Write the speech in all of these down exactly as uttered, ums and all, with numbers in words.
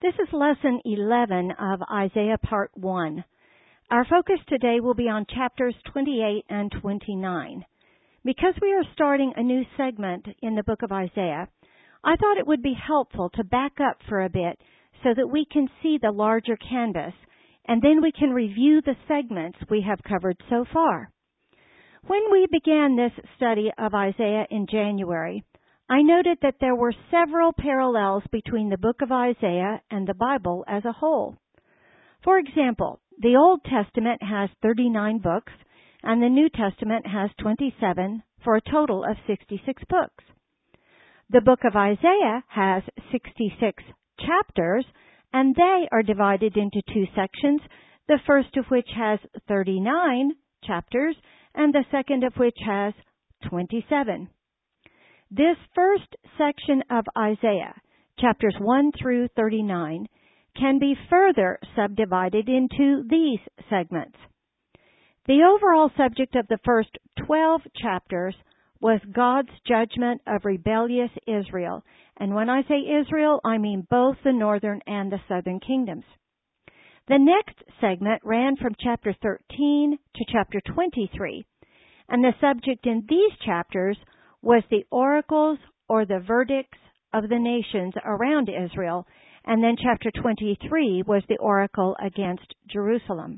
This is Lesson eleven of Isaiah Part one. Our focus today will be on chapters twenty-eight and twenty-nine. Because we are starting a new segment in the book of Isaiah, I thought it would be helpful to back up for a bit so that we can see the larger canvas, and then we can review the segments we have covered so far. When we began this study of Isaiah in January, I noted that there were several parallels between the book of Isaiah and the Bible as a whole. For example, the Old Testament has thirty-nine books, and the New Testament has twenty-seven, for a total of sixty-six books. The book of Isaiah has sixty-six chapters, and they are divided into two sections, the first of which has thirty-nine chapters, and the second of which has twenty-seven. This first section of Isaiah, chapters one through thirty-nine, can be further subdivided into these segments. The overall subject of the first twelve chapters was God's judgment of rebellious Israel. And when I say Israel, I mean both the northern and the southern kingdoms. The next segment ran from chapter thirteen to chapter twenty-three, and the subject in these chapters was the oracles or the verdicts of the nations around Israel, and then chapter twenty-three was the oracle against Jerusalem.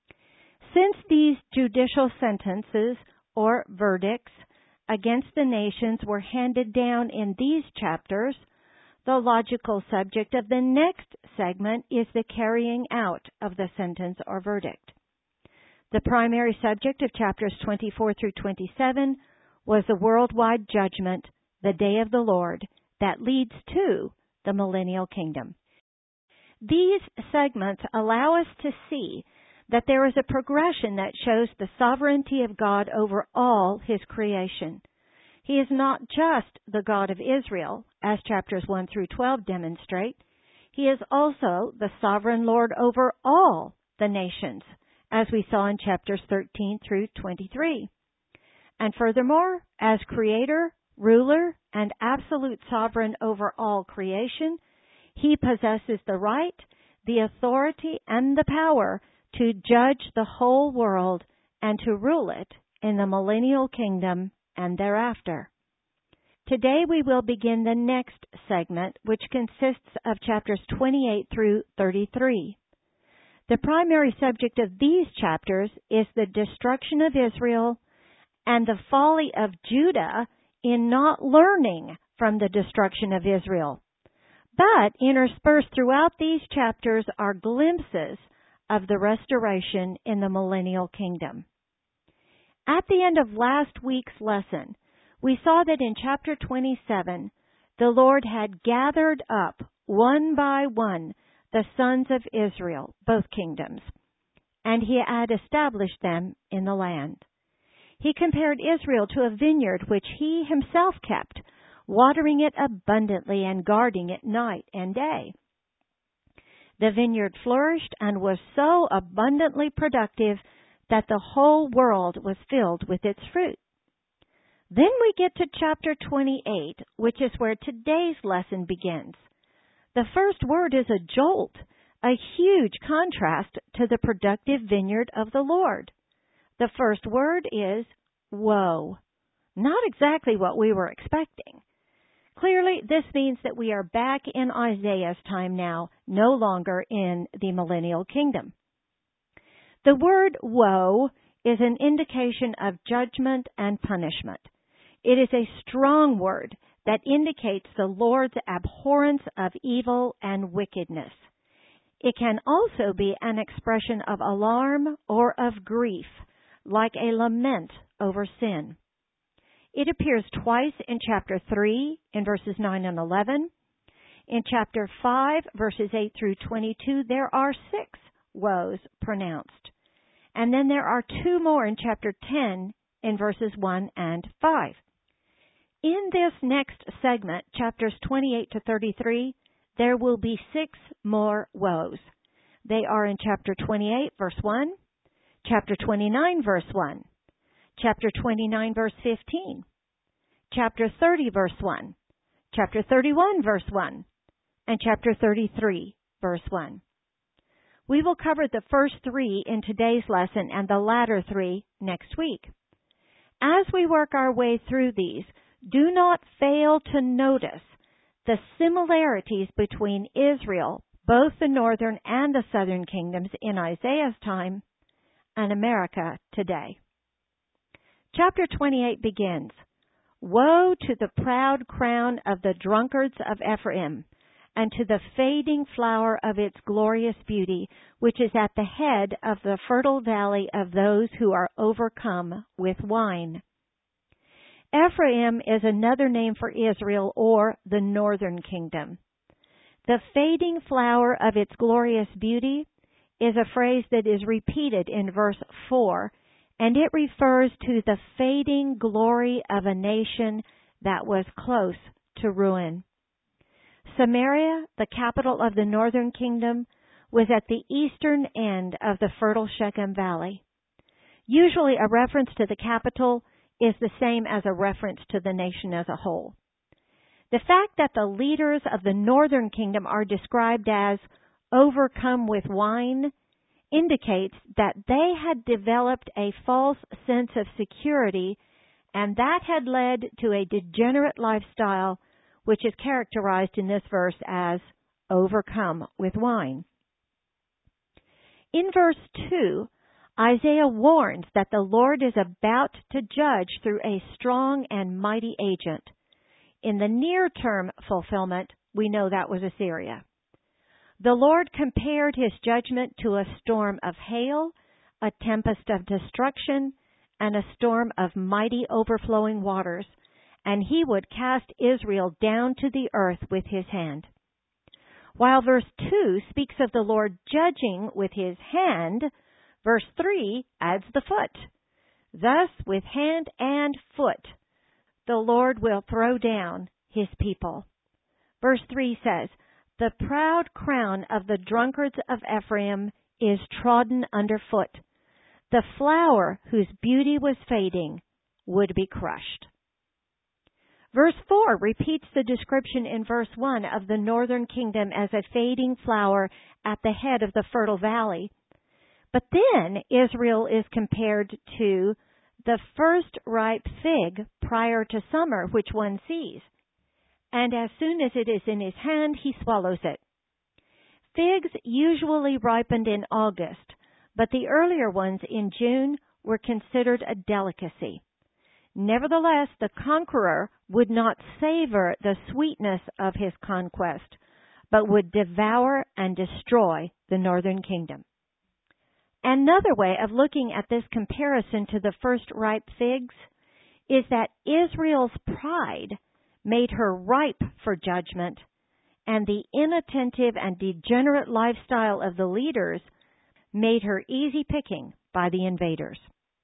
Since these judicial sentences or verdicts against the nations were handed down in these chapters, the logical subject of the next segment is the carrying out of the sentence or verdict. The primary subject of chapters twenty-four through twenty-seven was the worldwide judgment, the day of the Lord, that leads to the millennial kingdom. These segments allow us to see that there is a progression that shows the sovereignty of God over all His creation. He is not just the God of Israel, as chapters one through twelve demonstrate. He is also the sovereign Lord over all the nations, as we saw in chapters thirteen through twenty-three. And furthermore, as Creator, ruler, and absolute sovereign over all creation, He possesses the right, the authority, and the power to judge the whole world and to rule it in the millennial kingdom and thereafter. Today we will begin the next segment, which consists of chapters twenty-eight through thirty-three. The primary subject of these chapters is the destruction of Israel and the folly of Judah in not learning from the destruction of Israel. But interspersed throughout these chapters are glimpses of the restoration in the millennial kingdom. At the end of last week's lesson, we saw that in chapter twenty-seven, the Lord had gathered up one by one the sons of Israel, both kingdoms, and He had established them in the land. He compared Israel to a vineyard which He Himself kept, watering it abundantly and guarding it night and day. The vineyard flourished and was so abundantly productive that the whole world was filled with its fruit. Then we get to chapter twenty-eight, which is where today's lesson begins. The first word is a jolt, a huge contrast to the productive vineyard of the Lord. The first word is woe. Not exactly what we were expecting. Clearly, this means that we are back in Isaiah's time now, no longer in the millennial kingdom. The word woe is an indication of judgment and punishment. It is a strong word that indicates the Lord's abhorrence of evil and wickedness. It can also be an expression of alarm or of grief, like a lament over sin. It appears twice in chapter three, in verses nine and eleven. In chapter five, verses eight through twenty-two, there are six woes pronounced. And then there are two more in chapter ten, in verses one and five. In this next segment, chapters twenty-eight to thirty-three, there will be six more woes. They are in chapter twenty-eight, verse one, chapter twenty-nine, verse one, chapter twenty-nine, verse fifteen, chapter thirty, verse one, chapter thirty-one, verse one, and chapter thirty-three, verse one. We will cover the first three in today's lesson and the latter three next week. As we work our way through these, do not fail to notice the similarities between Israel, both the northern and the southern kingdoms in Isaiah's time, and America today. Chapter twenty-eight begins, "Woe to the proud crown of the drunkards of Ephraim, and to the fading flower of its glorious beauty, which is at the head of the fertile valley of those who are overcome with wine." Ephraim is another name for Israel, or the northern kingdom. The fading flower of its glorious beauty is a phrase that is repeated in verse four, and it refers to the fading glory of a nation that was close to ruin. Samaria, the capital of the northern kingdom, was at the eastern end of the fertile Shechem Valley. Usually a reference to the capital is the same as a reference to the nation as a whole. The fact that the leaders of the northern kingdom are described as overcome with wine indicates that they had developed a false sense of security, and that had led to a degenerate lifestyle, which is characterized in this verse as overcome with wine. In verse two, Isaiah warns that the Lord is about to judge through a strong and mighty agent. In the near-term fulfillment, we know that was Assyria. The Lord compared his judgment to a storm of hail, a tempest of destruction, and a storm of mighty overflowing waters, and he would cast Israel down to the earth with his hand. While verse two speaks of the Lord judging with his hand, verse three adds the foot. Thus, with hand and foot, the Lord will throw down his people. Verse three says, "The proud crown of the drunkards of Ephraim is trodden underfoot. The flower whose beauty was fading would be crushed." Verse four repeats the description in verse one of the northern kingdom as a fading flower at the head of the fertile valley. But then Israel is compared to the first ripe fig prior to summer, which one sees. And as soon as it is in his hand, he swallows it. Figs usually ripened in August, but the earlier ones in June were considered a delicacy. Nevertheless, the conqueror would not savor the sweetness of his conquest, but would devour and destroy the northern kingdom. Another way of looking at this comparison to the first ripe figs is that Israel's pride made her ripe for judgment, and the inattentive and degenerate lifestyle of the leaders made her easy picking by the invaders.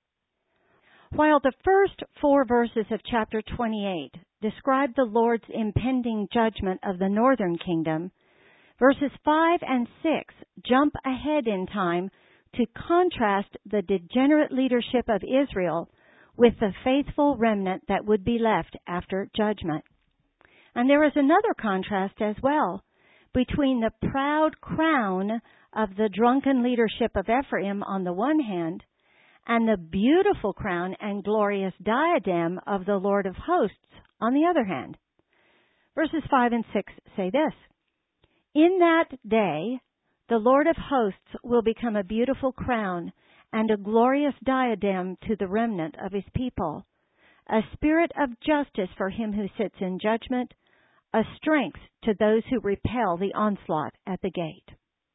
While the first four verses of chapter twenty-eight describe the Lord's impending judgment of the northern kingdom, verses five and six jump ahead in time to contrast the degenerate leadership of Israel with the faithful remnant that would be left after judgment. And there is another contrast as well between the proud crown of the drunken leadership of Ephraim on the one hand and the beautiful crown and glorious diadem of the Lord of hosts on the other hand. Verses five and six say this, "In that day the Lord of hosts will become a beautiful crown and a glorious diadem to the remnant of his people, a spirit of justice for him who sits in judgment, a strength to those who repel the onslaught at the gate."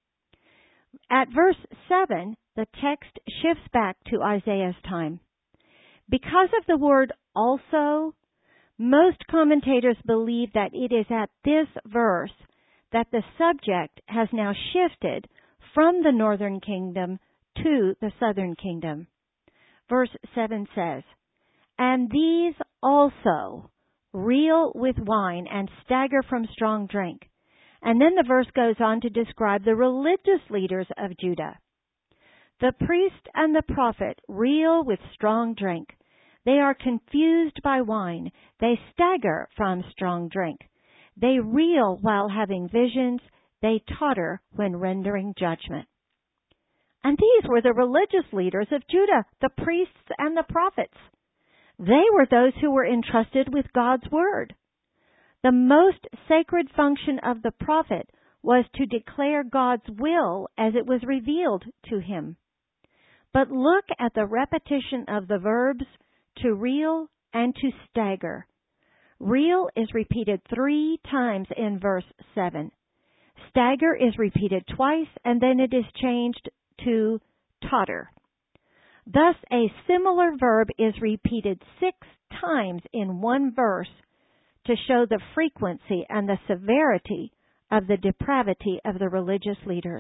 At verse seven, the text shifts back to Isaiah's time. Because of the word "also," most commentators believe that it is at this verse that the subject has now shifted from the northern kingdom to the southern kingdom. Verse seven says, "And these also reel with wine and stagger from strong drink." And then the verse goes on to describe the religious leaders of Judah. "The priest and the prophet reel with strong drink. They are confused by wine. They stagger from strong drink. They reel while having visions. They totter when rendering judgment. And these were the religious leaders of Judah, the priests and the prophets. They were those who were entrusted with God's word. The most sacred function of the prophet was to declare God's will as it was revealed to him. But look at the repetition of the verbs to reel and to stagger. Reel is repeated three times in verse seven. Stagger is repeated twice, and then it is changed to totter. Thus, a similar verb is repeated six times in one verse to show the frequency and the severity of the depravity of the religious leaders.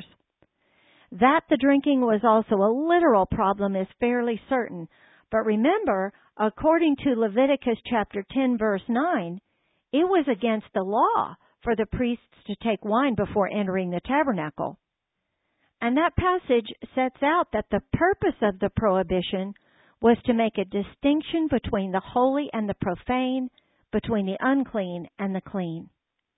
That the drinking was also a literal problem is fairly certain, but remember, according to Leviticus chapter ten, verse nine, it was against the law for the priests to take wine before entering the tabernacle. And that passage sets out that the purpose of the prohibition was to make a distinction between the holy and the profane, between the unclean and the clean.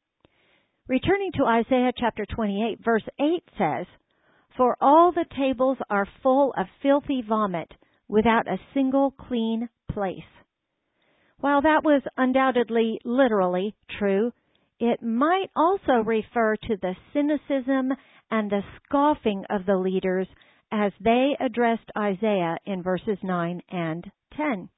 Returning to Isaiah chapter twenty-eight, verse eight says, "For all the tables are full of filthy vomit, without a single clean place." While that was undoubtedly literally true, it might also refer to the cynicism and the scoffing of the leaders as they addressed Isaiah in verses nine and ten.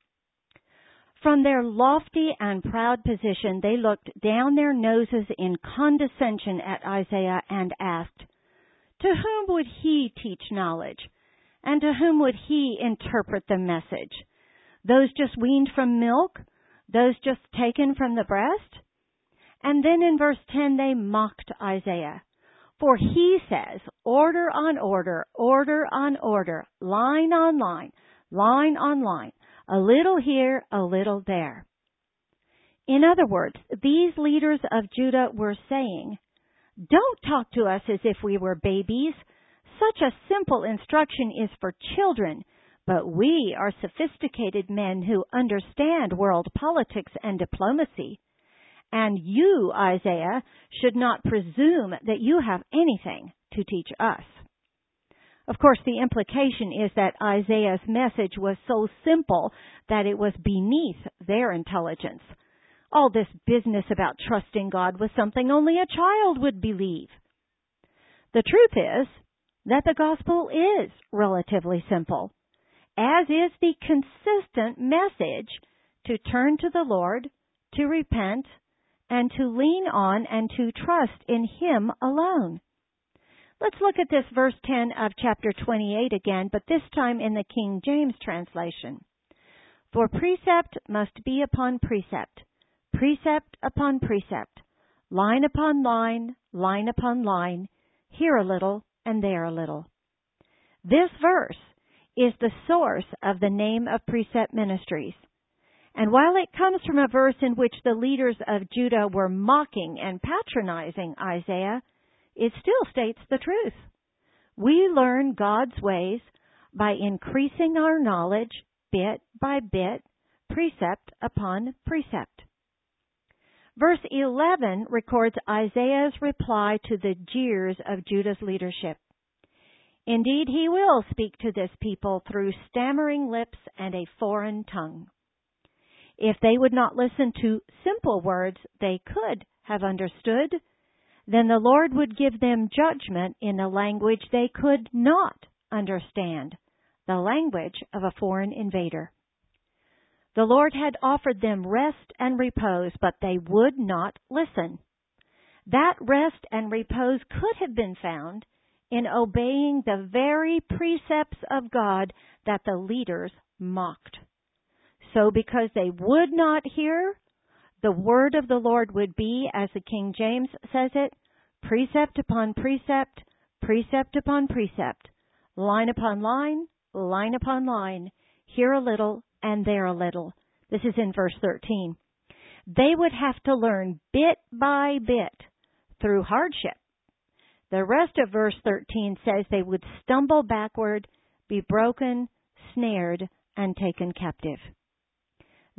From their lofty and proud position, they looked down their noses in condescension at Isaiah and asked, "To whom would he teach knowledge? And to whom would he interpret the message? Those just weaned from milk? Those just taken from the breast?" And then in verse ten, they mocked Isaiah. For he says, order on order, order on order, line on line, line on line, a little here, a little there. In other words, these leaders of Judah were saying, "Don't talk to us as if we were babies. Such a simple instruction is for children, but we are sophisticated men who understand world politics and diplomacy. And you, Isaiah, should not presume that you have anything to teach us." Of course, the implication is that Isaiah's message was so simple that it was beneath their intelligence. All this business about trusting God was something only a child would believe. The truth is that the gospel is relatively simple, as is the consistent message to turn to the Lord, to repent, and to lean on and to trust in Him alone. Let's look at this verse ten of chapter twenty-eight again, but this time in the King James translation. "For precept must be upon precept, precept upon precept, line upon line, line upon line, here a little and there a little." This verse is the source of the name of Precept Ministries. And while it comes from a verse in which the leaders of Judah were mocking and patronizing Isaiah, it still states the truth. We learn God's ways by increasing our knowledge bit by bit, precept upon precept. Verse eleven records Isaiah's reply to the jeers of Judah's leadership. "Indeed, he will speak to this people through stammering lips and a foreign tongue." If they would not listen to simple words they could have understood, then the Lord would give them judgment in a language they could not understand, the language of a foreign invader. The Lord had offered them rest and repose, but they would not listen. That rest and repose could have been found in obeying the very precepts of God that the leaders mocked. So because they would not hear, the word of the Lord would be, as the King James says it, precept upon precept, precept upon precept, line upon line, line upon line, here a little and there a little. This is in verse thirteen. They would have to learn bit by bit through hardship. The rest of verse thirteen says they would stumble backward, be broken, snared, and taken captive.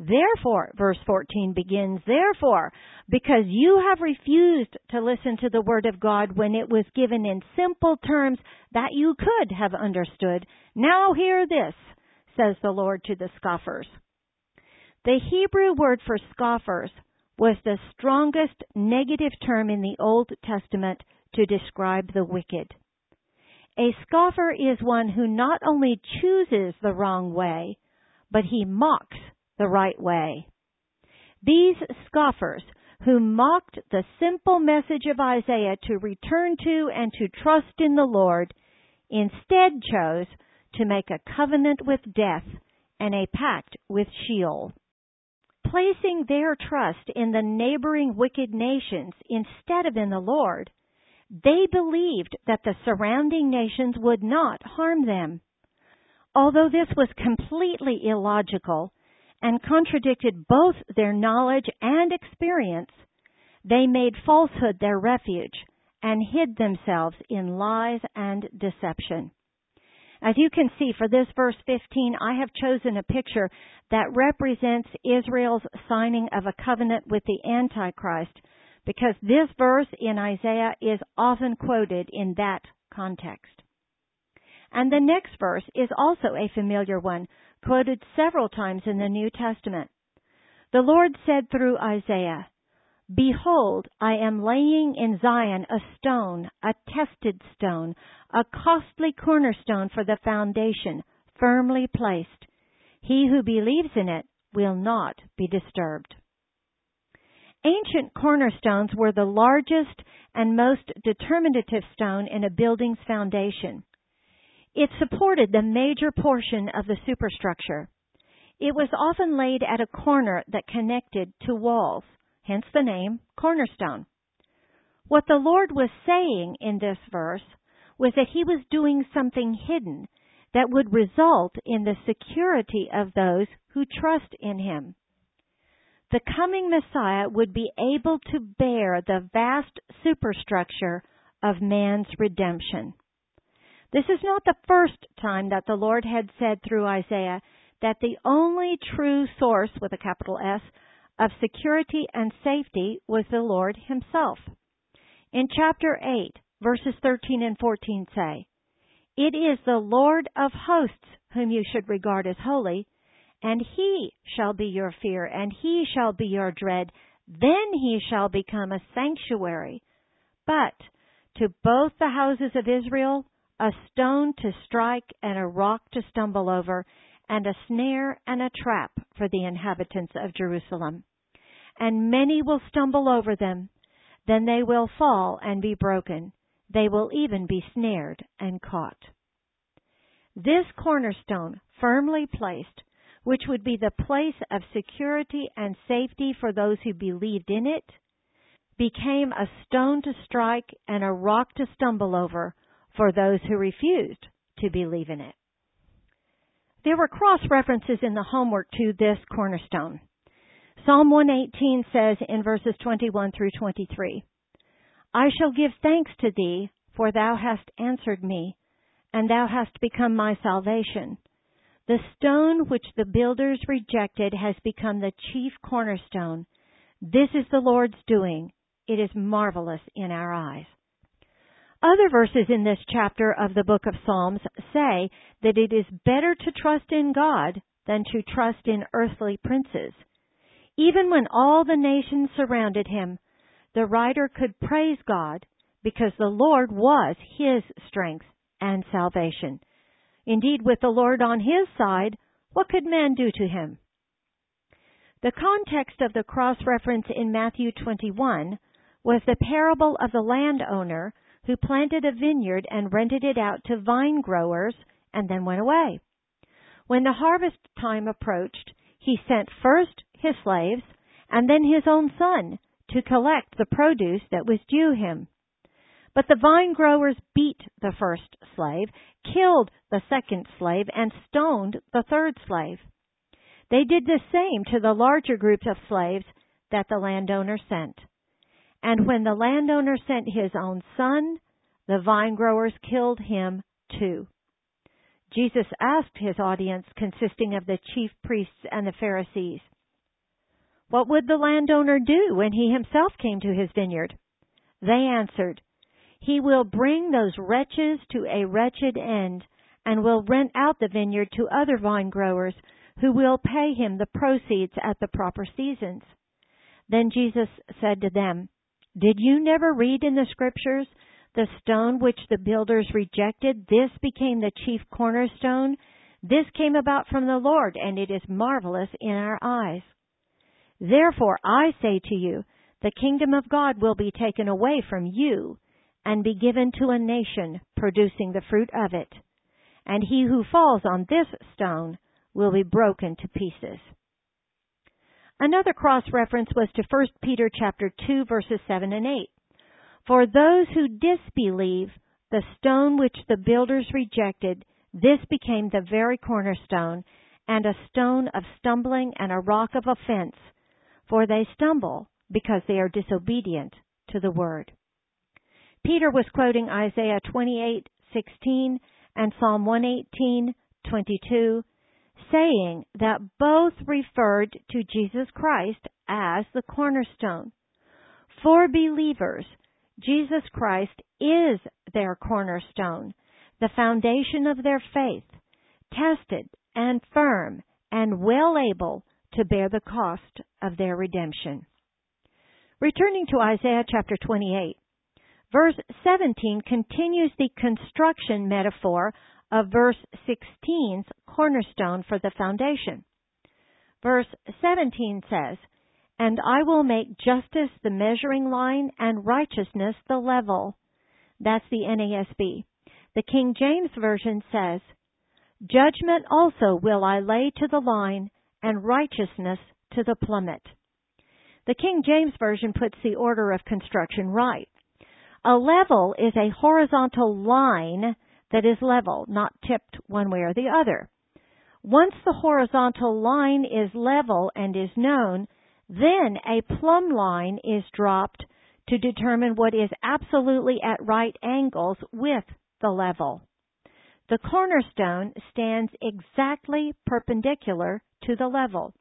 Therefore, verse fourteen begins, therefore, because you have refused to listen to the word of God when it was given in simple terms that you could have understood, now hear this, says the Lord to the scoffers. The Hebrew word for scoffers was the strongest negative term in the Old Testament to describe the wicked. A scoffer is one who not only chooses the wrong way, but he mocks the right way. These scoffers, who mocked the simple message of Isaiah to return to and to trust in the Lord, instead chose to make a covenant with death and a pact with Sheol. Placing their trust in the neighboring wicked nations instead of in the Lord, they believed that the surrounding nations would not harm them. Although this was completely illogical and contradicted both their knowledge and experience, they made falsehood their refuge and hid themselves in lies and deception. As you can see, for this verse fifteen, I have chosen a picture that represents Israel's signing of a covenant with the Antichrist, because this verse in Isaiah is often quoted in that context. And the next verse is also a familiar one, quoted several times in the New Testament. The Lord said through Isaiah, Behold, I am laying in Zion a stone, a tested stone, a costly cornerstone for the foundation, firmly placed. He who believes in it will not be disturbed. Ancient cornerstones were the largest and most determinative stone in a building's foundation. It supported the major portion of the superstructure. It was often laid at a corner that connected to walls, hence the name cornerstone. What the Lord was saying in this verse was that He was doing something hidden that would result in the security of those who trust in Him. The coming Messiah would be able to bear the vast superstructure of man's redemption. This is not the first time that the Lord had said through Isaiah that the only true source, with a capital S, of security and safety was the Lord Himself. In chapter eight, verses thirteen and fourteen say, It is the Lord of hosts whom you should regard as holy, and He shall be your fear, and He shall be your dread. Then He shall become a sanctuary. But to both the houses of Israel, a stone to strike and a rock to stumble over, and a snare and a trap for the inhabitants of Jerusalem. And many will stumble over them. Then they will fall and be broken. They will even be snared and caught. This cornerstone, firmly placed, which would be the place of security and safety for those who believed in it, became a stone to strike and a rock to stumble over for those who refused to believe in it. There were cross-references in the homework to this cornerstone. Psalm one eighteen says in verses twenty-one through twenty-three, I shall give thanks to Thee, for Thou hast answered me, and Thou hast become my salvation. The stone which the builders rejected has become the chief cornerstone. This is the Lord's doing. It is marvelous in our eyes. Other verses in this chapter of the book of Psalms say that it is better to trust in God than to trust in earthly princes. Even when all the nations surrounded him, the writer could praise God because the Lord was his strength and salvation. Indeed, with the Lord on his side, what could man do to him? The context of the cross-reference in Matthew twenty-one was the parable of the landowner who planted a vineyard and rented it out to vine growers and then went away. When the harvest time approached, he sent first his slaves and then his own son to collect the produce that was due him. But the vine growers beat the first slave, killed the second slave, and stoned the third slave. They did the same to the larger groups of slaves that the landowner sent. And when the landowner sent his own son, the vine growers killed him too. Jesus asked his audience, consisting of the chief priests and the Pharisees, What would the landowner do when he himself came to his vineyard? They answered, He will bring those wretches to a wretched end, and will rent out the vineyard to other vine growers, who will pay him the proceeds at the proper seasons. Then Jesus said to them, Did you never read in the Scriptures, the stone which the builders rejected, this became the chief cornerstone? This came about from the Lord, and it is marvelous in our eyes. Therefore I say to you, the kingdom of God will be taken away from you, and be given to a nation producing the fruit of it. And he who falls on this stone will be broken to pieces. Another cross-reference was to First Peter chapter two, verses seven and eight. For those who disbelieve, the stone which the builders rejected, this became the very cornerstone, and a stone of stumbling and a rock of offense. For they stumble because they are disobedient to the word. Peter was quoting Isaiah twenty-eight sixteen and Psalm one eighteen twenty-two, saying that both referred to Jesus Christ as the cornerstone. For believers, Jesus Christ is their cornerstone, the foundation of their faith, tested and firm and well able to bear the cost of their redemption. Returning to Isaiah chapter twenty-eight, verse seventeen continues the construction metaphor of verse sixteen's cornerstone for the foundation. Verse seventeen says, And I will make justice the measuring line and righteousness the level. That's the N A S B. The King James Version says, Judgment also will I lay to the line, and righteousness to the plummet. The King James Version puts the order of construction right. A level is a horizontal line that is level, not tipped one way or the other. Once the horizontal line is level and is known, then a plumb line is dropped to determine what is absolutely at right angles with the level. The cornerstone stands exactly perpendicular to the level.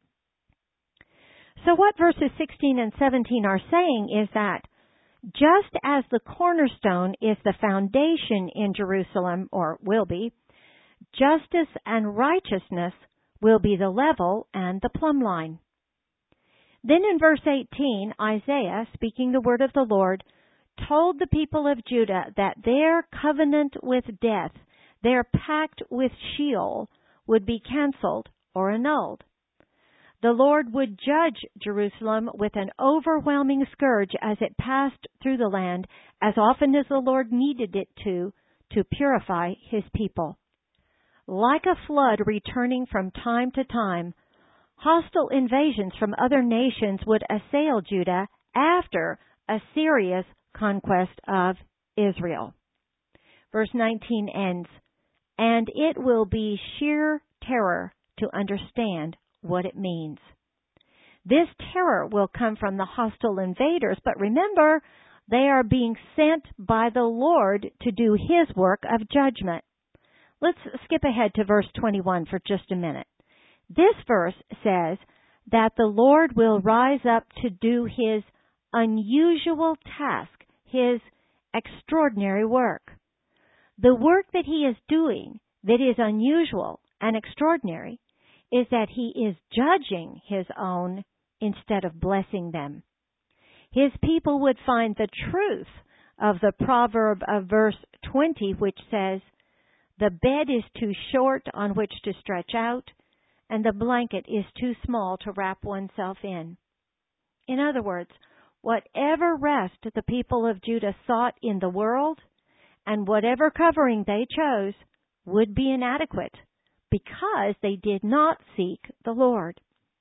So what verses sixteen and seventeen are saying is that just as the cornerstone is the foundation in Jerusalem, or will be, justice and righteousness will be the level and the plumb line. Then in verse eighteen, Isaiah, speaking the word of the Lord, told the people of Judah that their covenant with death, their pact with Sheol, would be canceled or annulled. The Lord would judge Jerusalem with an overwhelming scourge as it passed through the land, as often as the Lord needed it to, to purify His people. Like a flood returning from time to time, hostile invasions from other nations would assail Judah after Assyria's conquest of Israel. Verse nineteen ends, And it will be sheer terror to understand what it means. This terror will come from the hostile invaders, but remember, they are being sent by the Lord to do His work of judgment. Let's skip ahead to verse twenty-one for just a minute. This verse says that the Lord will rise up to do His unusual task, His extraordinary work. The work that He is doing that is unusual and extraordinary is that He is judging His own instead of blessing them. His people would find the truth of the proverb of verse twenty, which says, The bed is too short on which to stretch out, and the blanket is too small to wrap oneself in. In other words, whatever rest the people of Judah sought in the world, and whatever covering they chose, would be inadequate, because they did not seek the Lord.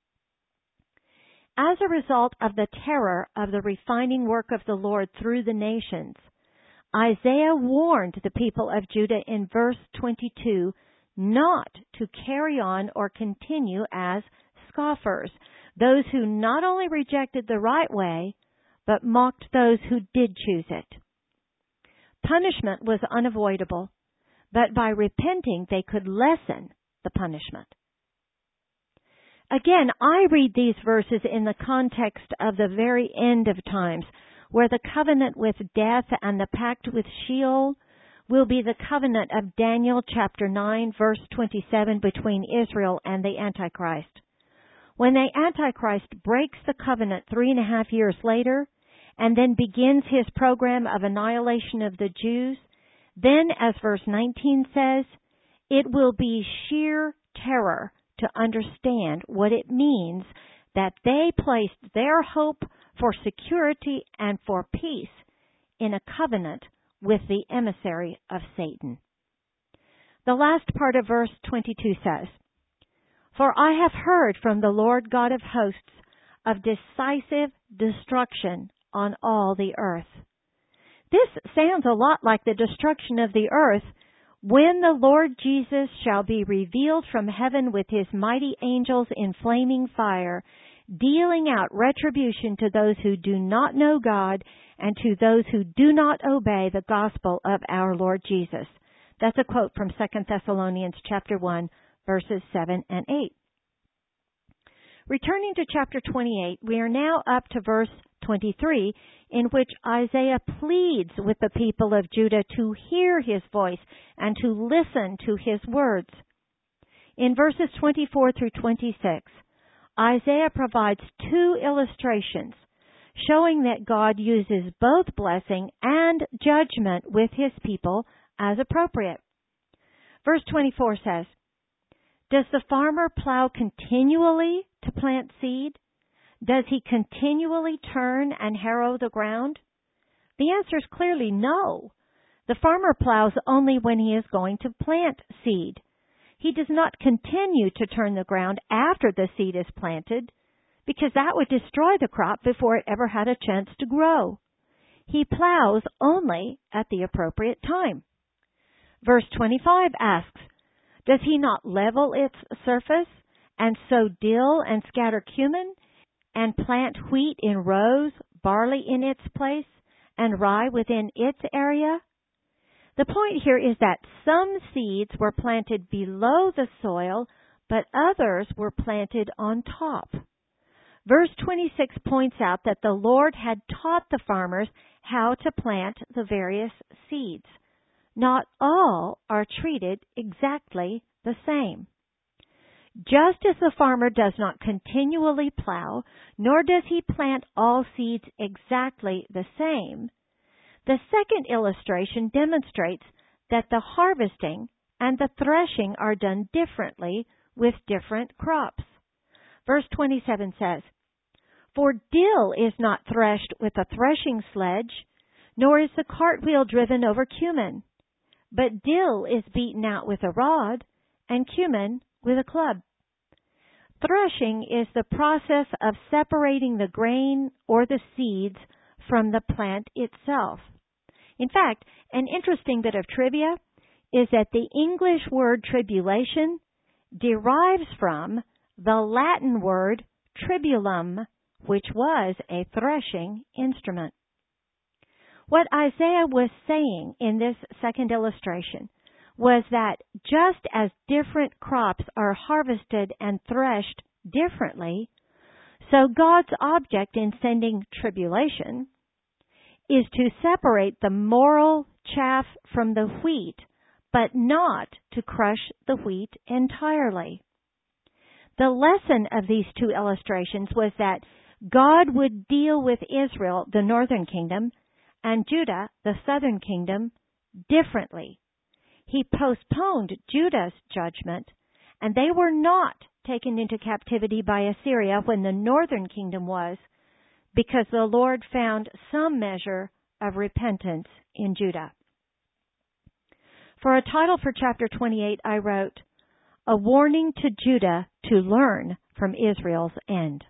As a result of the terror of the refining work of the Lord through the nations, Isaiah warned the people of Judah in verse twenty-two not to carry on or continue as scoffers, those who not only rejected the right way, but mocked those who did choose it. Punishment was unavoidable, but by repenting they could lessen the punishment. Again, I read these verses in the context of the very end of times, where the covenant with death and the pact with Sheol will be the covenant of Daniel chapter nine, verse twenty-seven, between Israel and the Antichrist. When the Antichrist breaks the covenant three and a half years later, and then begins his program of annihilation of the Jews, then, as verse nineteen says, it will be sheer terror to understand what it means that they placed their hope for security and for peace in a covenant with the emissary of Satan. The last part of verse twenty-two says, "For I have heard from the Lord God of hosts of decisive destruction on all the earth." This sounds a lot like the destruction of the earth when the Lord Jesus shall be revealed from heaven with his mighty angels in flaming fire, dealing out retribution to those who do not know God and to those who do not obey the gospel of our Lord Jesus. That's a quote from Second Thessalonians chapter one, verses seven and eight. Returning to chapter twenty-eight, we are now up to verse twenty-three, in which Isaiah pleads with the people of Judah to hear his voice and to listen to his words. In verses twenty-four through twenty-six, Isaiah provides two illustrations showing that God uses both blessing and judgment with his people as appropriate. Verse twenty-four says, "Does the farmer plow continually to plant seed? Does he continually turn and harrow the ground?" The answer is clearly no. The farmer plows only when he is going to plant seed. He does not continue to turn the ground after the seed is planted, because that would destroy the crop before it ever had a chance to grow. He plows only at the appropriate time. Verse twenty-five asks, "Does he not level its surface and sow dill and scatter cumin, and plant wheat in rows, barley in its place, and rye within its area?" The point here is that some seeds were planted below the soil, but others were planted on top. Verse twenty-six points out that the Lord had taught the farmers how to plant the various seeds. Not all are treated exactly the same. Just as the farmer does not continually plow, nor does he plant all seeds exactly the same, the second illustration demonstrates that the harvesting and the threshing are done differently with different crops. Verse twenty-seven says, "For dill is not threshed with a threshing sledge, nor is the cartwheel driven over cumin, but dill is beaten out with a rod, and cumin with a club." Threshing is the process of separating the grain or the seeds from the plant itself. In fact, an interesting bit of trivia is that the English word tribulation derives from the Latin word tribulum, which was a threshing instrument. What Isaiah was saying in this second illustration was that just as different crops are harvested and threshed differently, so God's object in sending tribulation is to separate the moral chaff from the wheat, but not to crush the wheat entirely. The lesson of these two illustrations was that God would deal with Israel, the northern kingdom, and Judah, the southern kingdom, differently. He postponed Judah's judgment, and they were not taken into captivity by Assyria when the northern kingdom was, because the Lord found some measure of repentance in Judah. For a title for chapter twenty-eight, I wrote, "A Warning to Judah to Learn from Israel's End."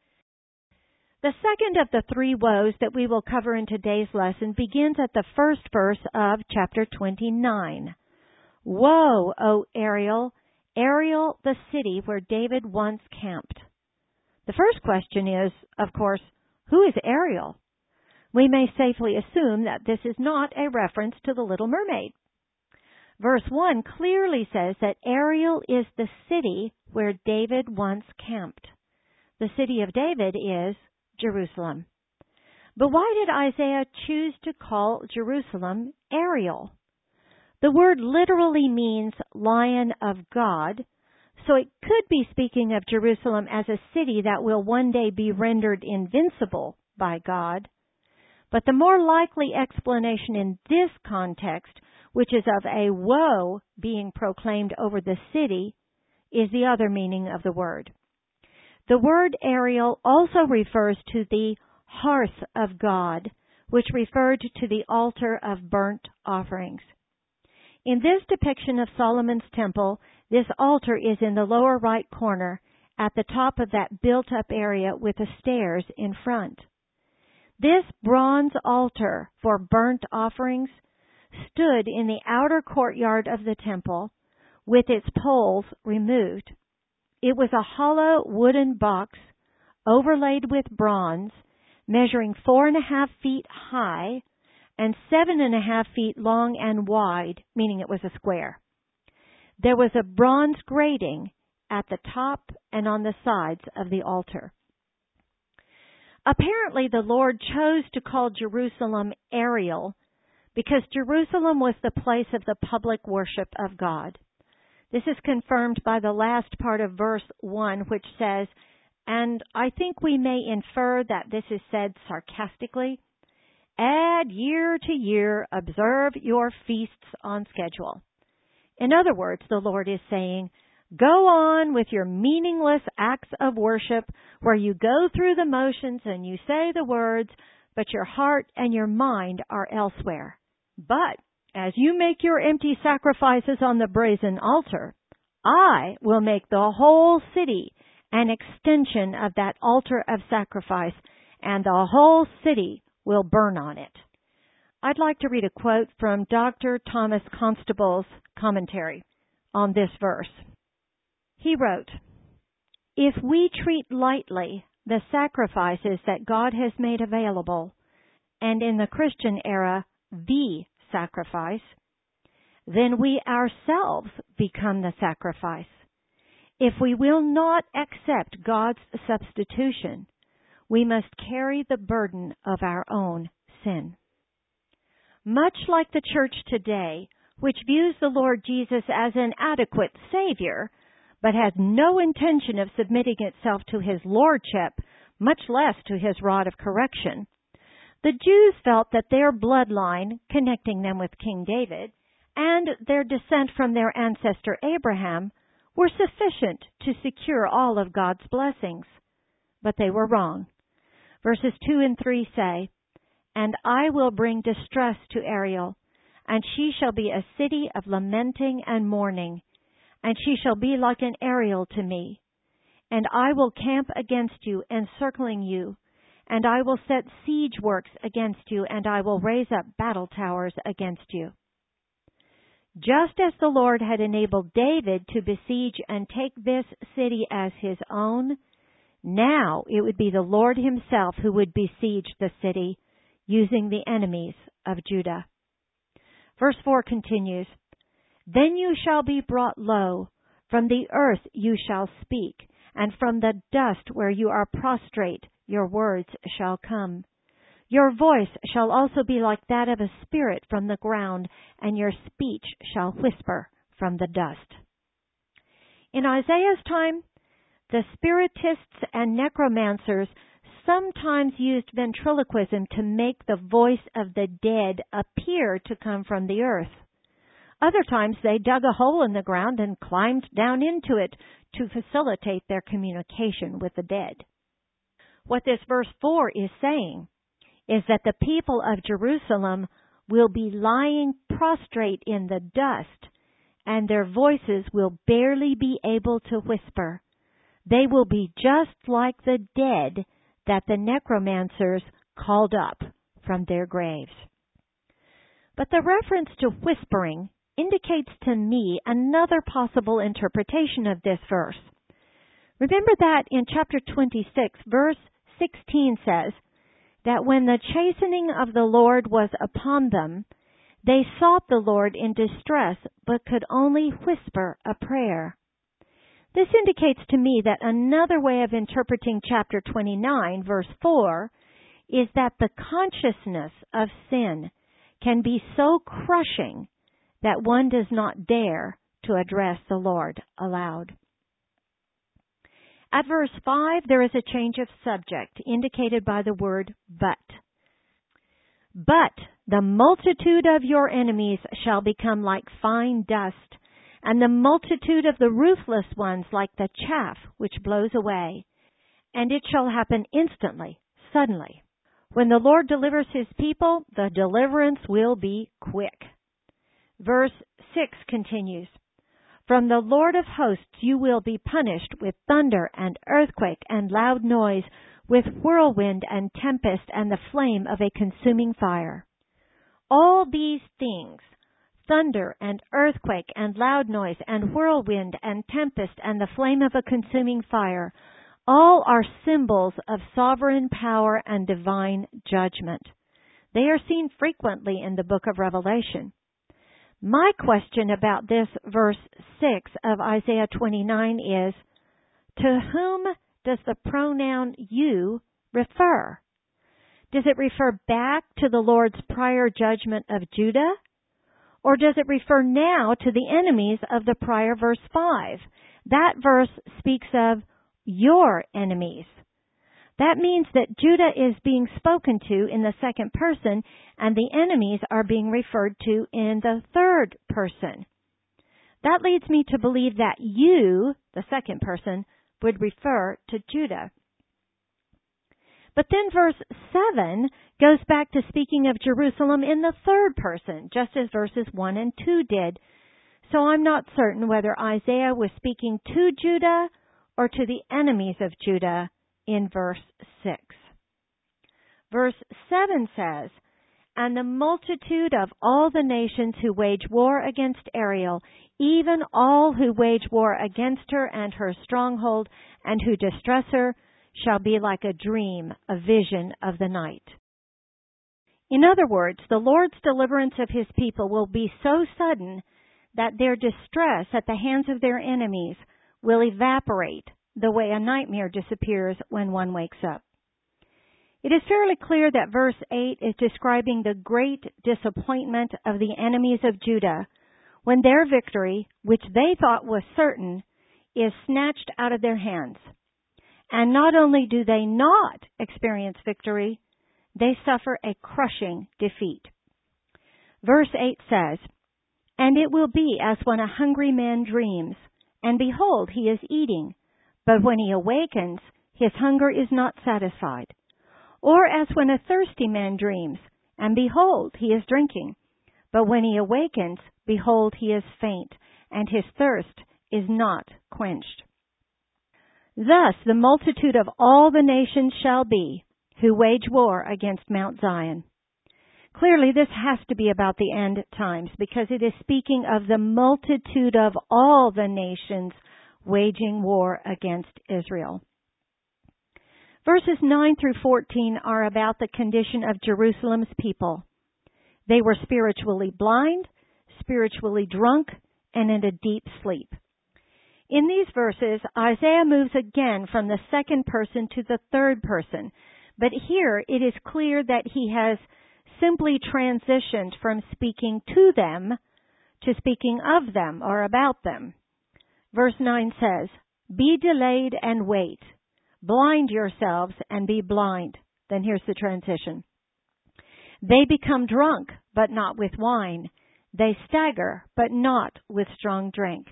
The second of the three woes that we will cover in today's lesson begins at the first verse of chapter twenty-nine. "Woe, O Ariel, Ariel, the city where David once camped." The first question is, of course, who is Ariel? We may safely assume that this is not a reference to the Little Mermaid. Verse one clearly says that Ariel is the city where David once camped. The city of David is Jerusalem. But why did Isaiah choose to call Jerusalem Ariel? The word literally means Lion of God, so it could be speaking of Jerusalem as a city that will one day be rendered invincible by God. But the more likely explanation in this context, which is of a woe being proclaimed over the city, is the other meaning of the word. The word Ariel also refers to the hearth of God, which referred to the altar of burnt offerings. In this depiction of Solomon's temple, this altar is in the lower right corner at the top of that built-up area with the stairs in front. This bronze altar for burnt offerings stood in the outer courtyard of the temple with its poles removed. It was a hollow wooden box overlaid with bronze, measuring four and a half feet high and seven and a half feet long and wide, meaning it was a square. There was a bronze grating at the top and on the sides of the altar. Apparently, the Lord chose to call Jerusalem Ariel because Jerusalem was the place of the public worship of God. This is confirmed by the last part of verse one, which says, and I think we may infer that this is said sarcastically, add year to year, observe your feasts on schedule. In other words, the Lord is saying, go on with your meaningless acts of worship where you go through the motions and you say the words, but your heart and your mind are elsewhere. But as you make your empty sacrifices on the brazen altar, I will make the whole city an extension of that altar of sacrifice, and the whole city will burn on it. I'd like to read a quote from Doctor Thomas Constable's commentary on this verse. He wrote, if we treat lightly the sacrifices that God has made available, and in the Christian era, the sacrifice, then we ourselves become the sacrifice. If we will not accept God's substitution, we must carry the burden of our own sin. Much like the church today, which views the Lord Jesus as an adequate Savior, but has no intention of submitting itself to His lordship, much less to His rod of correction, the Jews felt that their bloodline, connecting them with King David, and their descent from their ancestor Abraham, were sufficient to secure all of God's blessings. But they were wrong. Verses two and three say, and I will bring distress to Ariel, and she shall be a city of lamenting and mourning, and she shall be like an Ariel to me. And I will camp against you, encircling you, and I will set siege works against you, and I will raise up battle towers against you. Just as the Lord had enabled David to besiege and take this city as his own, now it would be the Lord Himself who would besiege the city, using the enemies of Judah. Verse four continues, then you shall be brought low, from the earth you shall speak, and from the dust where you are prostrate your words shall come. Your voice shall also be like that of a spirit from the ground, and your speech shall whisper from the dust. In Isaiah's time, the spiritists and necromancers sometimes used ventriloquism to make the voice of the dead appear to come from the earth. Other times they dug a hole in the ground and climbed down into it to facilitate their communication with the dead. What this verse four is saying is that the people of Jerusalem will be lying prostrate in the dust, and their voices will barely be able to whisper. They will be just like the dead that the necromancers called up from their graves. But the reference to whispering indicates to me another possible interpretation of this verse. Remember that in chapter twenty-six, verse sixteen says that when the chastening of the Lord was upon them, they sought the Lord in distress, but could only whisper a prayer. This indicates to me that another way of interpreting chapter twenty-nine, verse four, is that the consciousness of sin can be so crushing that one does not dare to address the Lord aloud. At verse five, there is a change of subject indicated by the word but. But the multitude of your enemies shall become like fine dust, and the multitude of the ruthless ones like the chaff which blows away. And it shall happen instantly, suddenly. When the Lord delivers His people, the deliverance will be quick. Verse six continues, From the Lord of hosts you will be punished with thunder and earthquake and loud noise, with whirlwind and tempest and the flame of a consuming fire. All these things, thunder and earthquake and loud noise and whirlwind and tempest and the flame of a consuming fire, all are symbols of sovereign power and divine judgment. They are seen frequently in the book of Revelation. My question about this verse six of Isaiah twenty-nine is, to whom does the pronoun you refer? Does it refer back to the Lord's prior judgment of Judah? Or does it refer now to the enemies of the prior verse five? That verse speaks of your enemies. That means that Judah is being spoken to in the second person and the enemies are being referred to in the third person. That leads me to believe that you, the second person, would refer to Judah. But then verse seven goes back to speaking of Jerusalem in the third person, just as verses one and two did. So I'm not certain whether Isaiah was speaking to Judah or to the enemies of Judah in verse six. Verse seven says, And the multitude of all the nations who wage war against Ariel, even all who wage war against her and her stronghold, and who distress her, shall be like a dream, a vision of the night. In other words, the Lord's deliverance of His people will be so sudden that their distress at the hands of their enemies will evaporate the way a nightmare disappears when one wakes up. It is fairly clear that verse eight is describing the great disappointment of the enemies of Judah when their victory, which they thought was certain, is snatched out of their hands. And not only do they not experience victory, they suffer a crushing defeat. Verse eight says, And it will be as when a hungry man dreams, and behold, he is eating, but when he awakens, his hunger is not satisfied. Or as when a thirsty man dreams, and behold, he is drinking, but when he awakens, behold, he is faint, and his thirst is not quenched. Thus the multitude of all the nations shall be, who wage war against Mount Zion. Clearly, this has to be about the end times, because it is speaking of the multitude of all the nations waging war against Israel. Verses nine through fourteen are about the condition of Jerusalem's people. They were spiritually blind, spiritually drunk, and in a deep sleep. In these verses, Isaiah moves again from the second person to the third person, but here it is clear that he has simply transitioned from speaking to them to speaking of them or about them. Verse nine says, Be delayed and wait. Blind yourselves and be blind. Then here's the transition. They become drunk, but not with wine. They stagger, but not with strong drink.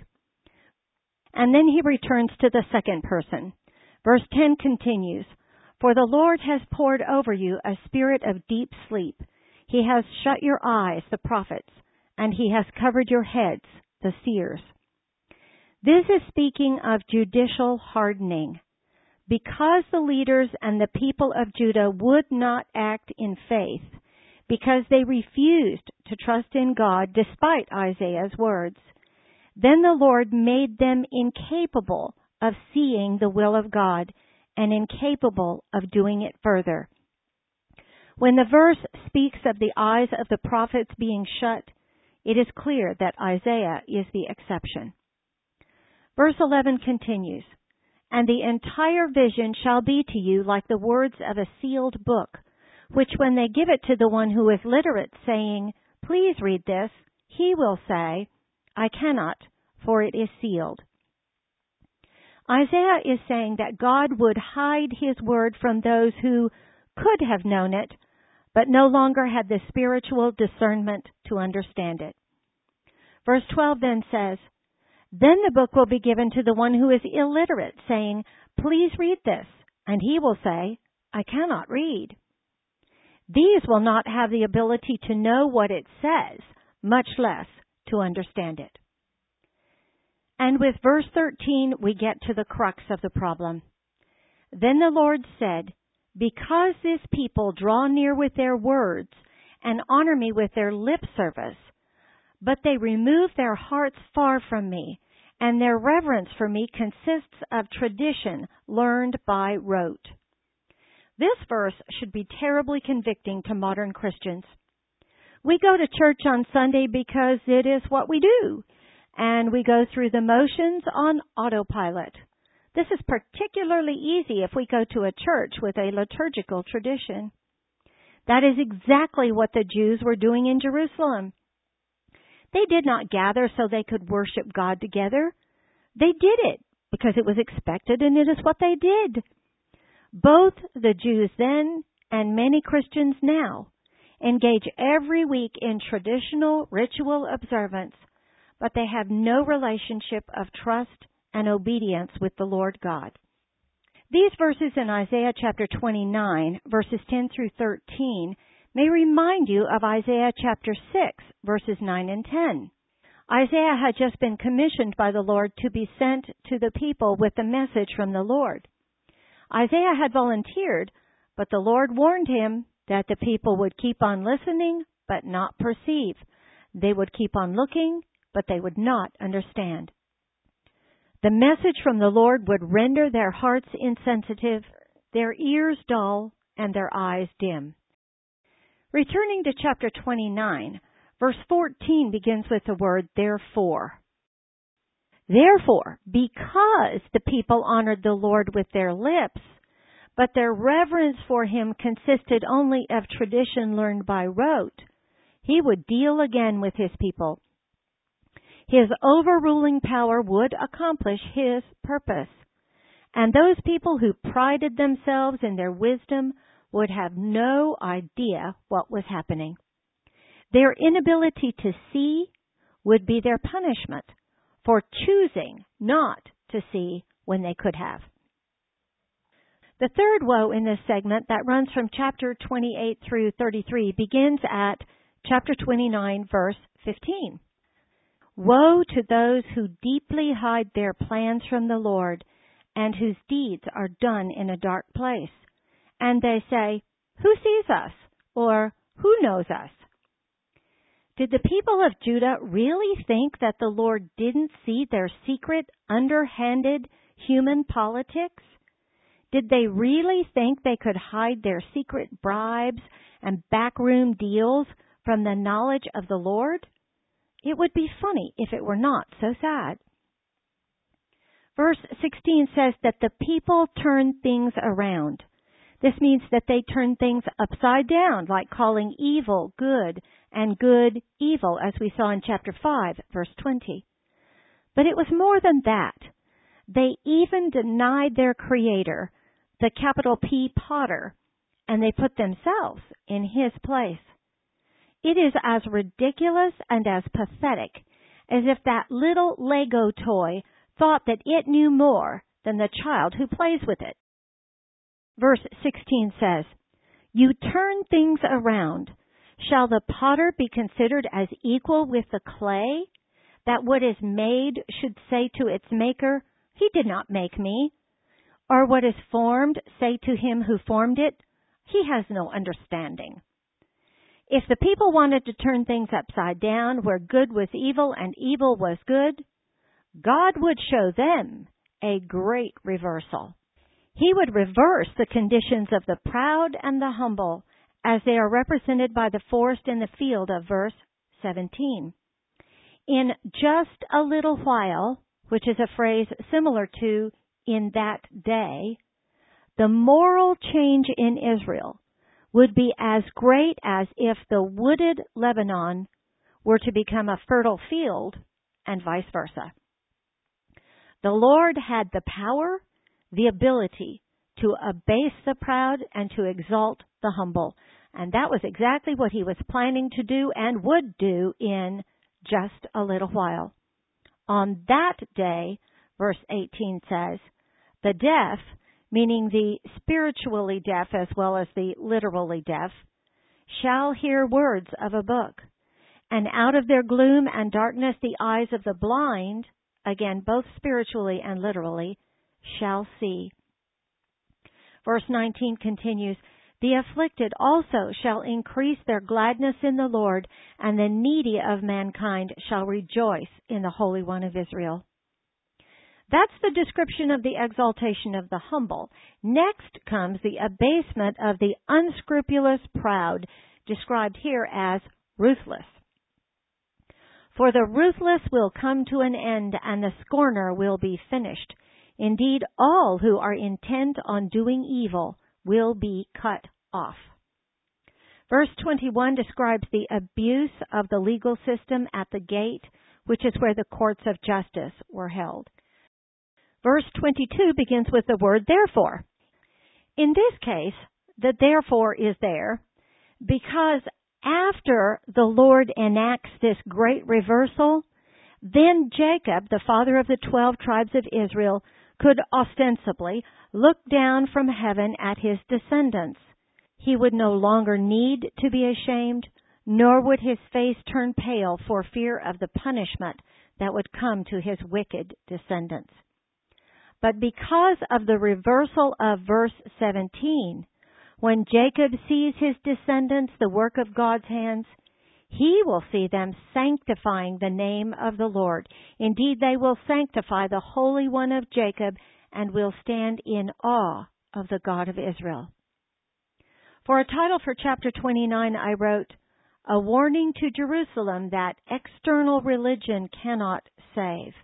And then he returns to the second person. Verse ten continues, For the Lord has poured over you a spirit of deep sleep. He has shut your eyes, the prophets, and He has covered your heads, the seers. This is speaking of judicial hardening. Because the leaders and the people of Judah would not act in faith, because they refused to trust in God despite Isaiah's words, then the Lord made them incapable of seeing the will of God and incapable of doing it further. When the verse speaks of the eyes of the prophets being shut, it is clear that Isaiah is the exception. Verse eleven continues, "And the entire vision shall be to you like the words of a sealed book, which when they give it to the one who is literate, saying, 'Please read this,' he will say, 'I cannot, for it is sealed.'" Isaiah is saying that God would hide His word from those who could have known it, but no longer had the spiritual discernment to understand it. Verse twelve then says, "Then the book will be given to the one who is illiterate, saying, 'Please read this,' and he will say, 'I cannot read.'" These will not have the ability to know what it says, much less to understand it. And with verse thirteen, we get to the crux of the problem. "Then the Lord said, because this people draw near with their words and honor me with their lip service, but they remove their hearts far from me, and their reverence for me consists of tradition learned by rote." This verse should be terribly convicting to modern Christians. We go to church on Sunday because it is what we do, and we go through the motions on autopilot. This is particularly easy if we go to a church with a liturgical tradition. That is exactly what the Jews were doing in Jerusalem. They did not gather so they could worship God together. They did it because it was expected, and it is what they did. Both the Jews then and many Christians now engage every week in traditional ritual observance, but they have no relationship of trust and obedience with the Lord God. These verses in Isaiah chapter twenty-nine, verses ten through thirteen, may remind you of Isaiah chapter six, verses nine and ten. Isaiah had just been commissioned by the Lord to be sent to the people with the message from the Lord. Isaiah had volunteered, but the Lord warned him that the people would keep on listening but not perceive. They would keep on looking, but they would not understand. The message from the Lord would render their hearts insensitive, their ears dull, and their eyes dim. Returning to chapter twenty-nine, verse fourteen begins with the word therefore. Therefore, because the people honored the Lord with their lips, but their reverence for Him consisted only of tradition learned by rote, He would deal again with His people. His overruling power would accomplish His purpose, and those people who prided themselves in their wisdom would have no idea what was happening. Their inability to see would be their punishment for choosing not to see when they could have. The third woe in this segment that runs from chapter twenty-eight through thirty-three begins at chapter twenty-nine, verse fifteen. "Woe to those who deeply hide their plans from the Lord, and whose deeds are done in a dark place. And they say, 'Who sees us?' or 'Who knows us?'" Did the people of Judah really think that the Lord didn't see their secret, underhanded human politics? Did they really think they could hide their secret bribes and backroom deals from the knowledge of the Lord? It would be funny if it were not so sad. Verse sixteen says that the people turn things around. This means that they turn things upside down, like calling evil good and good evil, as we saw in chapter five, verse twenty. But it was more than that. They even denied their Creator, the capital P Potter, and they put themselves in His place. It is as ridiculous and as pathetic as if that little Lego toy thought that it knew more than the child who plays with it. Verse sixteen says, "You turn things around. Shall the potter be considered as equal with the clay, that what is made should say to its maker, 'He did not make me'? Or what is formed say to him who formed it, 'He has no understanding'?" If the people wanted to turn things upside down, where good was evil and evil was good, God would show them a great reversal. He would reverse the conditions of the proud and the humble, as they are represented by the forest and the field of verse seventeen. In just a little while, which is a phrase similar to in that day, the moral change in Israel would be as great as if the wooded Lebanon were to become a fertile field and vice versa. The Lord had the power, the ability to abase the proud and to exalt the humble. And that was exactly what he was planning to do and would do in just a little while. On that day, verse eighteen says, the deaf, meaning the spiritually deaf as well as the literally deaf, shall hear words of a book. And out of their gloom and darkness the eyes of the blind, again both spiritually and literally, shall see. Verse nineteen continues, the afflicted also shall increase their gladness in the Lord, and the needy of mankind shall rejoice in the Holy One of Israel. That's the description of the exaltation of the humble. Next comes the abasement of the unscrupulous proud, described here as ruthless. For the ruthless will come to an end, and the scorner will be finished. Indeed, all who are intent on doing evil will be cut off. Verse twenty-one describes the abuse of the legal system at the gate, which is where the courts of justice were held. Verse twenty-two begins with the word therefore. In this case, the therefore is there because after the Lord enacts this great reversal, then Jacob, the father of the twelve tribes of Israel, could ostensibly look down from heaven at his descendants. He would no longer need to be ashamed, nor would his face turn pale for fear of the punishment that would come to his wicked descendants. But because of the reversal of verse seventeen, when Jacob sees his descendants, the work of God's hands, he will see them sanctifying the name of the Lord. Indeed, they will sanctify the Holy One of Jacob and will stand in awe of the God of Israel. For a title for chapter twenty-nine, I wrote, A Warning to Jerusalem That External Religion Cannot Save.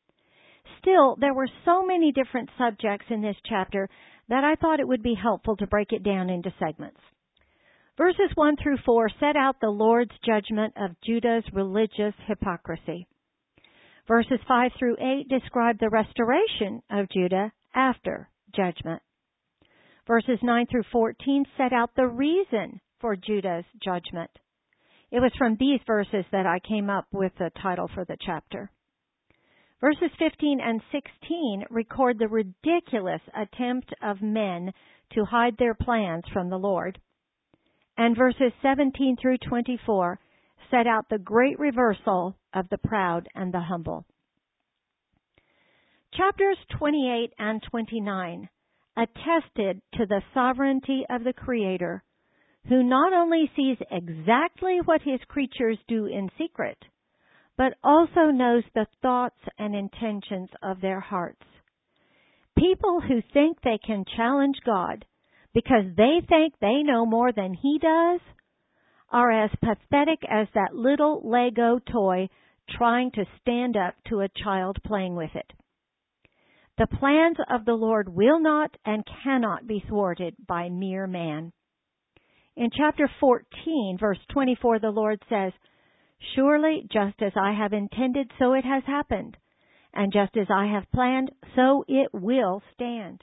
Still, there were so many different subjects in this chapter that I thought it would be helpful to break it down into segments. Verses one through four set out the Lord's judgment of Judah's religious hypocrisy. Verses five through eight describe the restoration of Judah after judgment. Verses nine through fourteen set out the reason for Judah's judgment. It was from these verses that I came up with the title for the chapter. Verses fifteen and sixteen record the ridiculous attempt of men to hide their plans from the Lord. And verses seventeen through twenty-four set out the great reversal of the proud and the humble. Chapters twenty-eight and twenty-nine attested to the sovereignty of the Creator, who not only sees exactly what His creatures do in secret, but also knows the thoughts and intentions of their hearts. People who think they can challenge God because they think they know more than He does are as pathetic as that little Lego toy trying to stand up to a child playing with it. The plans of the Lord will not and cannot be thwarted by mere man. In chapter fourteen, verse twenty-four, the Lord says, Surely, just as I have intended, so it has happened, and just as I have planned, so it will stand.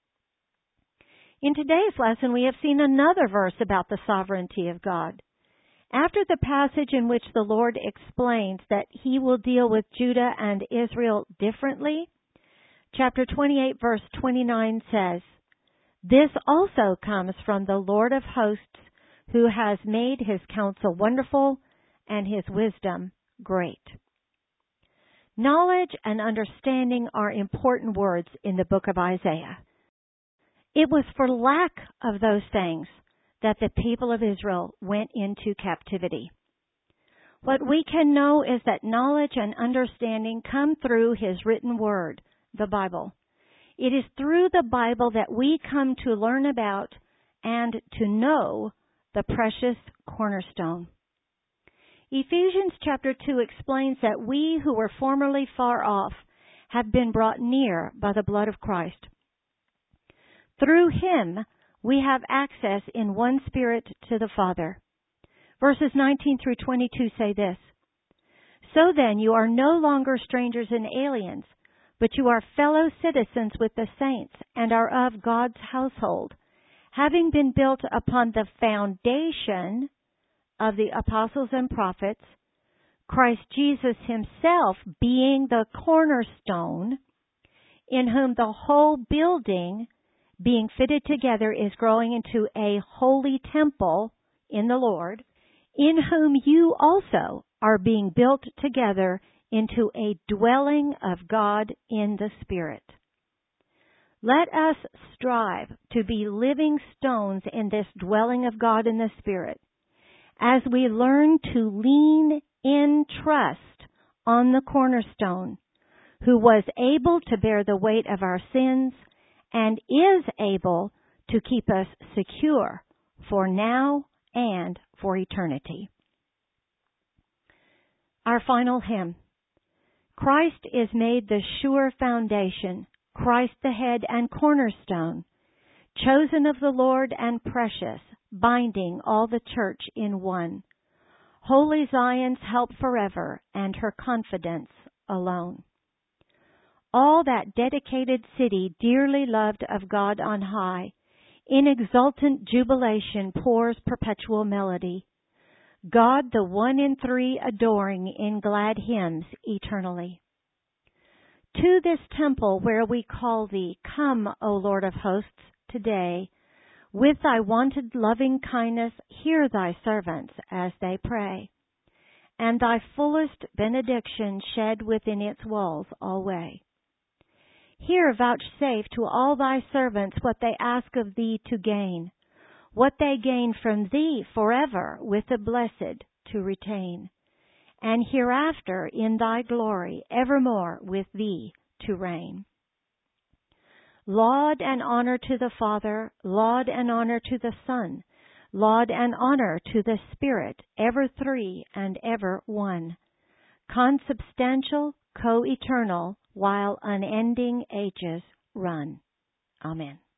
In today's lesson, we have seen another verse about the sovereignty of God. After the passage in which the Lord explains that He will deal with Judah and Israel differently, chapter twenty-eight, verse twenty-nine says, This also comes from the Lord of hosts, who has made His counsel wonderful and His wisdom great. Knowledge and understanding are important words in the book of Isaiah. It was for lack of those things that the people of Israel went into captivity. What we can know is that knowledge and understanding come through His written word, the Bible. It is through the Bible that we come to learn about and to know the precious cornerstone. Ephesians chapter two explains that we who were formerly far off have been brought near by the blood of Christ. Through him, we have access in one Spirit to the Father. Verses nineteen through twenty-two say this, "So then you are no longer strangers and aliens, but you are fellow citizens with the saints and are of God's household, having been built upon the foundation of the apostles and prophets, Christ Jesus himself being the cornerstone, in whom the whole building being fitted together is growing into a holy temple in the Lord, in whom you also are being built together into a dwelling of God in the Spirit." Let us strive to be living stones in this dwelling of God in the Spirit, as we learn to lean in trust on the cornerstone, who was able to bear the weight of our sins and is able to keep us secure for now and for eternity. Our final hymn. Christ is made the sure foundation, Christ the head and cornerstone, chosen of the Lord and precious, binding all the church in one. Holy Zion's help forever, and her confidence alone. All that dedicated city, dearly loved of God on high, in exultant jubilation pours perpetual melody. God the one in three adoring in glad hymns eternally. To this temple where we call thee, come, O Lord of hosts, today, with thy wonted loving kindness hear thy servants as they pray, and thy fullest benediction shed within its walls alway. Here vouchsafe to all thy servants what they ask of thee to gain, what they gain from thee forever with the blessed to retain, and hereafter in thy glory evermore with thee to reign. Laud and honor to the Father, laud and honor to the Son, laud and honor to the Spirit, ever three and ever one, consubstantial, co-eternal, while unending ages run. Amen.